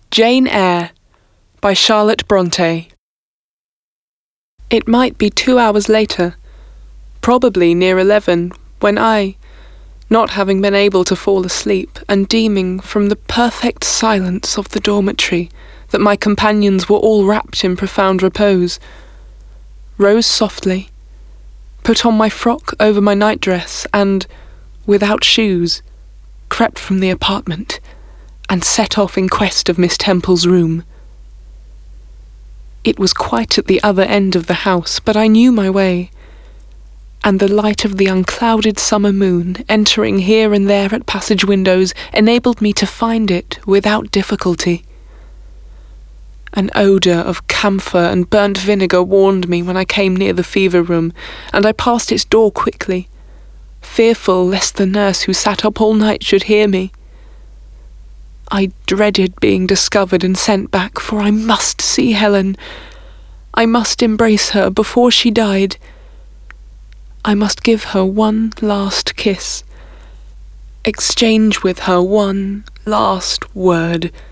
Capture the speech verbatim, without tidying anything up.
Jane Eyre by Charlotte Bronte. It might be two hours later, probably near eleven, when I, not having been able to fall asleep, and deeming from the perfect silence of the dormitory that my companions were all wrapped in profound repose, rose softly, put on my frock over my nightdress, and, without shoes, crept from the apartment, and set off in quest of Miss Temple's room. It was quite at the other end of the house, but I knew my way, and the light of the unclouded summer moon, entering here and there at passage windows, enabled me to find it without difficulty. An odour of camphor and burnt vinegar warned me when I came near the fever room, and I passed its door quickly, fearful lest the nurse who sat up all night should hear me. I dreaded being discovered and sent back, for I must see Helen. I must embrace her before she died. I must give her one last kiss, exchange with her one last word.